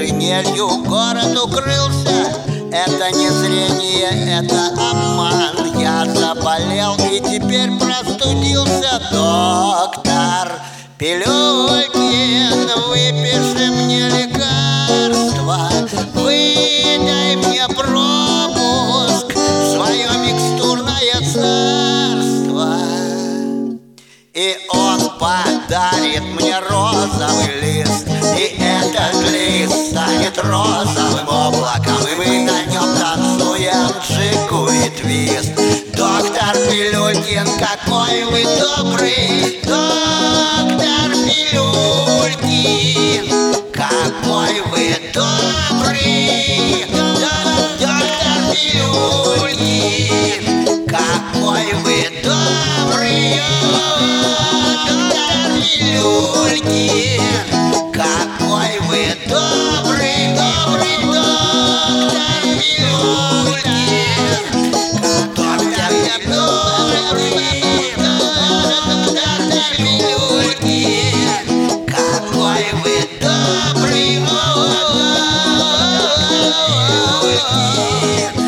шинелью город укрылся. Это не зрение, это обман. Я заболел и теперь простудился. Доктор Пилюлькин, выпиши мне лекарство, выдай мне пропуск в свое микстурное царство. И он подарит мне розовый лист, и этот лист станет розовым облаком, и мы на нем танцуем джигу и твист. Доктор Пилюлькин, какой вы добрый, доктор Пилюлькин, какой вы добрый, доктор Пилюлькин, какой вы добрый, доктор Пилюлькин, какой вы добрый, добрый доктор Пилюлькин, доктор Пилюлькин, какой вы добрый, доктор Пилюлькин.